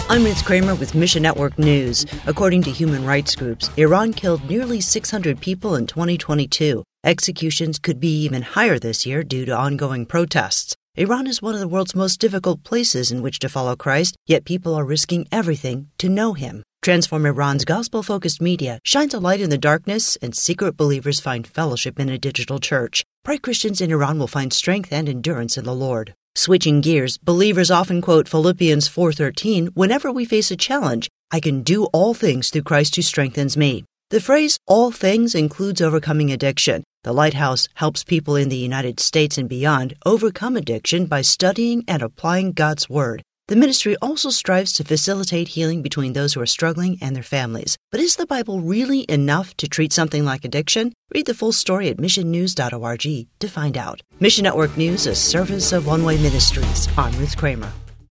I'm Ruth Kramer with Mission Network News. According to human rights groups, Iran killed nearly 600 people in 2022. Executions could be even higher this year due to ongoing protests. Iran is one of the world's most difficult places in which to follow Christ, yet people are risking everything to know him. Transform Iran's gospel-focused media shines a light in the darkness, and secret believers find fellowship in a digital church. Bright Christians in Iran will find strength and endurance in the Lord. Switching gears, believers often quote Philippians 4:13 whenever we face a challenge. I can do all things through Christ who strengthens me. The phrase all things includes overcoming addiction. The Lighthouse helps people in the United States and beyond overcome addiction by studying and applying God's Word. The ministry also strives to facilitate healing between those who are struggling and their families. But is the Bible really enough to treat something like addiction? Read the full story at missionnews.org to find out. Mission Network News, a service of One Way Ministries. I'm Ruth Kramer.